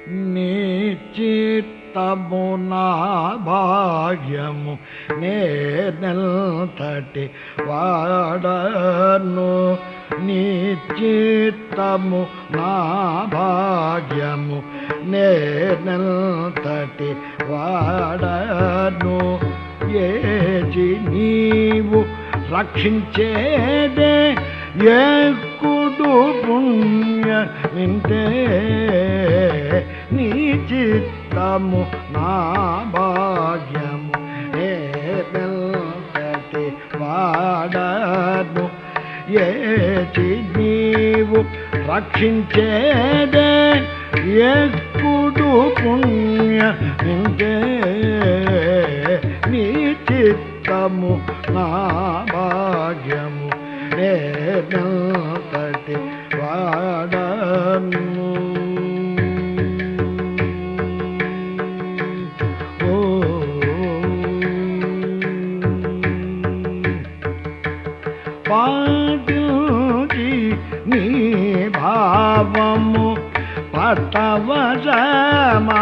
నిశ్చిత్తము నా భాగ్యము నేనెంతటి వాడను నిశ్చిత్తము నా భాగ్యము నేనెంతటి వాడను ఏచి నీవు రక్షించేదే ఎక్కుడు పుణ్య వింటే నీ చిత్తము నా భాగ్యము నేనెంతటి వాడను ఏచి నీవు రక్షించేదే ఎక్కుడు పుణ్య వింటే నీ చిత్తము నా భాగ్యము నేనెంతటి వాడను పాటించి నీ భావము పట్టవశమా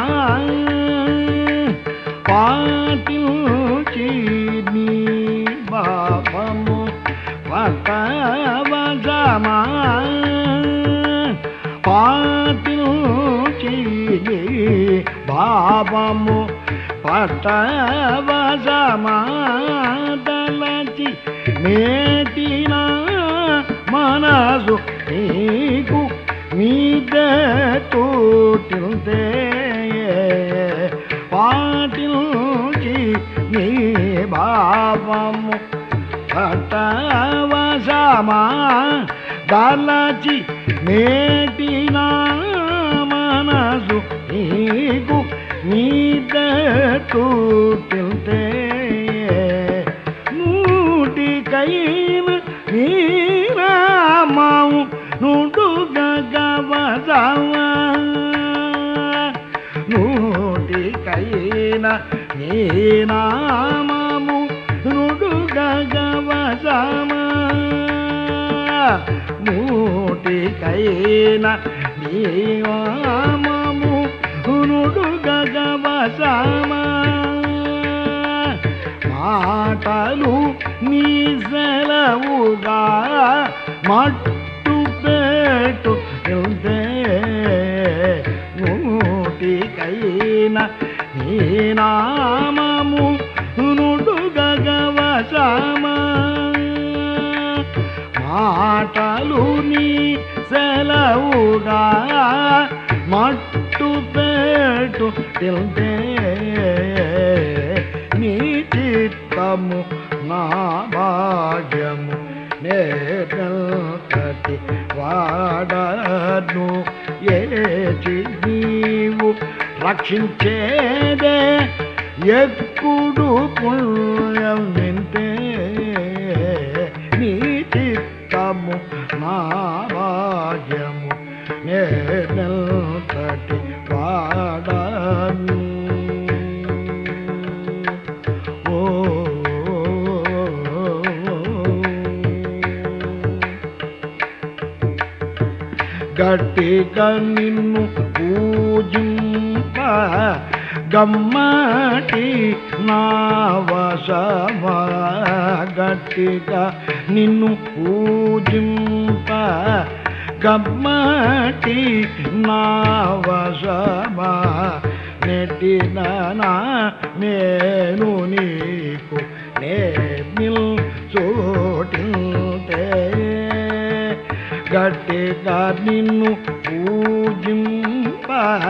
పాటించి నీ భావము పట్టవశమా పాటించి నీ భావము పట్టవశమా తలచి మేటిన మనసు నీకు మీదే తోటిల్తే పాటించి నీ భావము పట్టవశమా దలచి మేటిన మనసు నీకు మీదే తోటిల్తే నూటికైన నీ నామము నుడుగవశమా నూటికైన నీ నామము నుడుగవశమా నూటికైన నీ నామము నుడుగవశమా మాటలు నీ సెలవుగా మట్టు పెట్టు నూటికైన నీ నామము నుడుగవశమా మాటలు నీ సెలవుగా మట్టు పెట్టు నీ చిత్తము నా భాగ్యము నేనెంతటి వాడను ఏచి నీవు రక్షించేదే ఎక్కుడు పుణ్యం వింటే నీ చిత్తము నా భాగ్యము నేనెంతటి వాడను గట్టిగా నిన్ను పూజింప గమ్మటి నా వశమా గట్టిగా నిన్ను పూజింప గమ్మటి నా వశమా నెట్టిన నా నేను నీకు నేర్మిల్ చోటింటే గట్టిగా నిన్ను పూజింప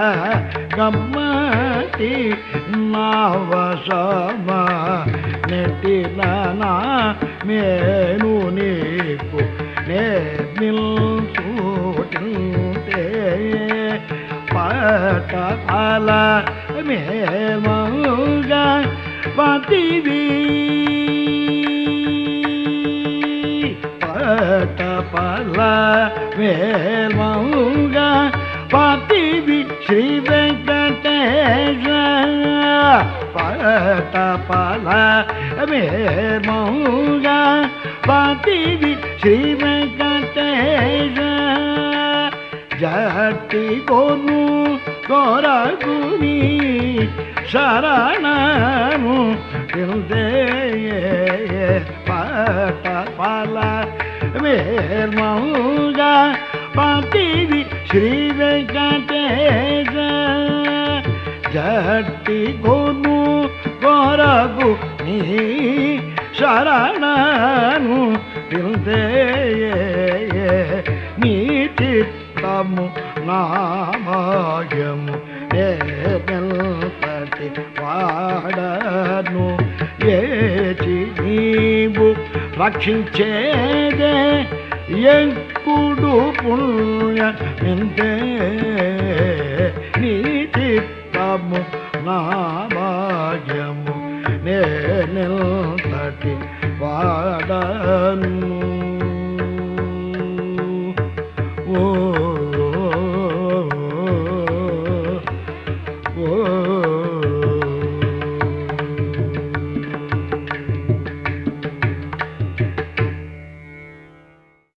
గమ్మటి నా వశమా నెట్టిన నా నేను నీకు నేర్మిల్ చోటింటే పటకాల మేమగా పతివి పటపల మేమగా పతివి శ్రీ వెంకటేశ పటపల మేమగా పతివి శ్రీ వెంకటేశ జట్టి కొను కొరకుని శరణము నిందే పటపల మేల్మౌగా పతివి శ్రీ వెంకటేశ జట్టి గోను కొరకు నీ శరణను నిందే నీ చిత్తము నామయము ఏటి వాడను ఏచి నీవు రక్షించేదే ఎంకుడు పుణ్య నిందే నీ చిత్తము నామయము నేనెంతటి వాడను